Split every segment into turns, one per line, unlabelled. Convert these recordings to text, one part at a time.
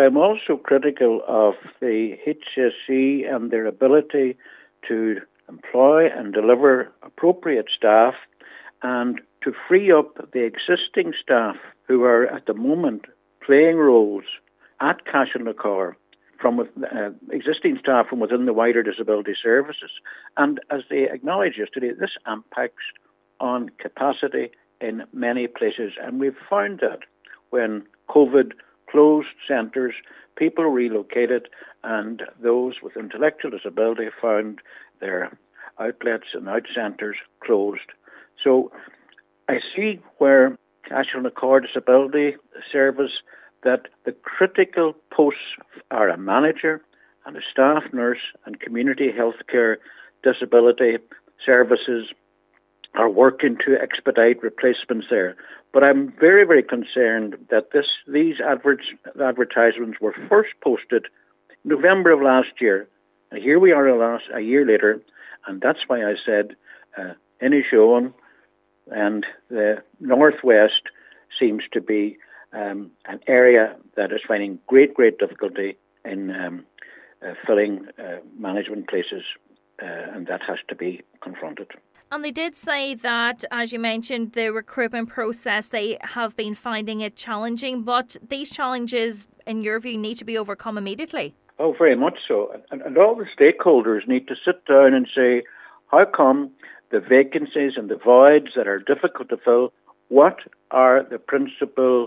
I'm also critical of the HSE and their ability to employ and deliver appropriate staff and to free up the existing staff who are at the moment playing roles at Cashel-na-Cor from existing staff from within the wider disability services. And as they acknowledged yesterday, this impacts on capacity in many places. And we've found that when COVID closed centres, people relocated, and those with intellectual disability found their outlets and out centres closed. So I see where Cashel-na-Cor Disability Service that the critical posts are a manager and a staff nurse, and community healthcare disability services are working to expedite replacements there. But I'm very, very concerned that these advertisements were first posted November of last year, and here we are a year later, and that's why I said Inishowen and the Northwest seems to be an area that is finding great difficulty in filling management places, and that has to be confronted.
And they did say that, as you mentioned, the recruitment process, they have been finding it challenging, but these challenges, in your view, need to be overcome immediately.
Oh, very much so. And all the stakeholders need to sit down and say, how come the vacancies and the voids that are difficult to fill, what are the principal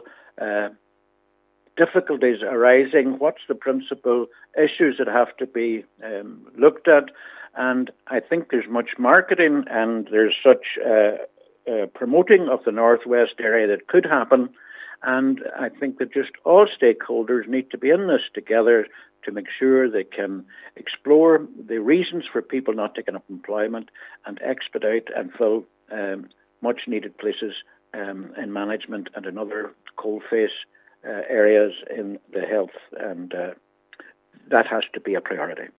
difficulties arising? What's the principal issues that have to be looked at? And I think there's much marketing and there's such promoting of the Northwest area that could happen. And I think that just all stakeholders need to be in this together to make sure they can explore the reasons for people not taking up employment and expedite and fill much needed places in management and in other coalface areas in the health, and that has to be a priority.